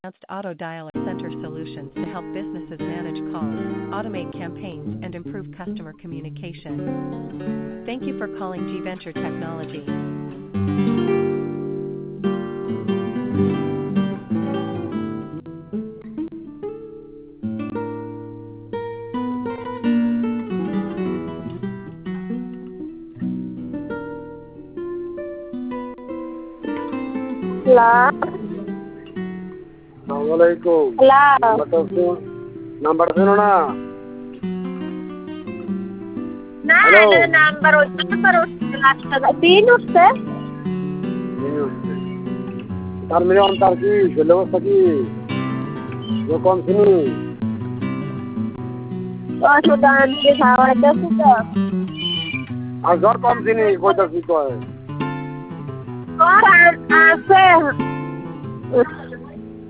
advanced auto dialer center solutions to help businesses manage calls, automate campaigns, and improve customer communication. Thank you for calling G Venture Technology. Hello. Assalamualaikum. Hello. Number zero na. না Hello. এটা number ওইটা number লাস্টটা তিন উঠছে তার million তার কি ছেলে অবস্থা কি কম শুনি ওষুধ আনতে খাওয়াইতেছি তো আর জ্বর কম চিনি কইতাছি কয় ওর আছে